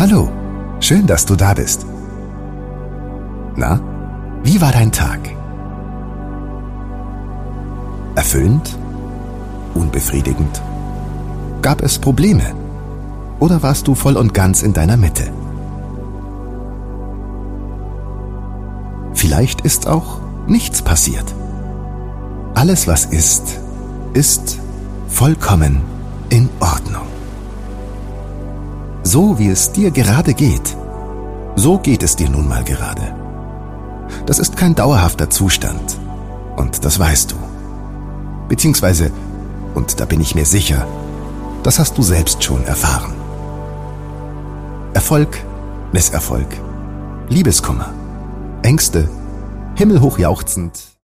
Hallo, schön, dass du da bist. Na, wie war dein Tag? Erfüllend? Unbefriedigend? Gab es Probleme? Oder warst du voll und ganz in deiner Mitte? Vielleicht ist auch nichts passiert. Alles, was ist, ist vollkommen in Ordnung. So wie es dir gerade geht, so geht es dir nun mal gerade. Das ist kein dauerhafter Zustand und das weißt du. Beziehungsweise, und da bin ich mir sicher, das hast du selbst schon erfahren. Erfolg, Misserfolg, Liebeskummer, Ängste, himmelhoch jauchzend